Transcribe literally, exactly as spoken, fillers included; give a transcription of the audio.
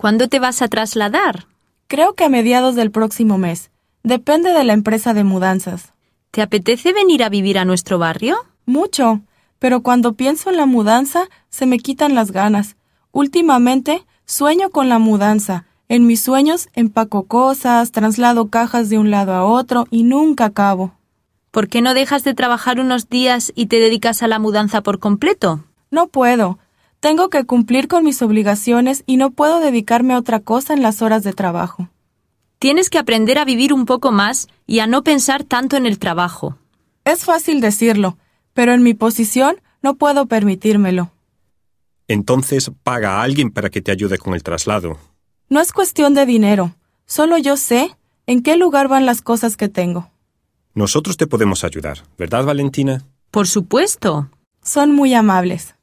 ¿Cuándo te vas a trasladar? Creo que a mediados del próximo mes. Depende de la empresa de mudanzas. ¿Te apetece venir a vivir a nuestro barrio? Mucho, pero cuando pienso en la mudanza se me quitan las ganas. Últimamente sueño con la mudanza. En mis sueños empaco cosas, traslado cajas de un lado a otro y nunca acabo. ¿Por qué no dejas de trabajar unos días y te dedicas a la mudanza por completo? No puedo. Tengo que cumplir con mis obligaciones y no puedo dedicarme a otra cosa en las horas de trabajo. Tienes que aprender a vivir un poco más y a no pensar tanto en el trabajo. Es fácil decirlo, pero en mi posición no puedo permitírmelo. Entonces paga a alguien para que te ayude con el traslado. No es cuestión de dinero. Solo yo sé en qué lugar van las cosas que tengo. Nosotros te podemos ayudar, ¿verdad, Valentina? Por supuesto. Son muy amables.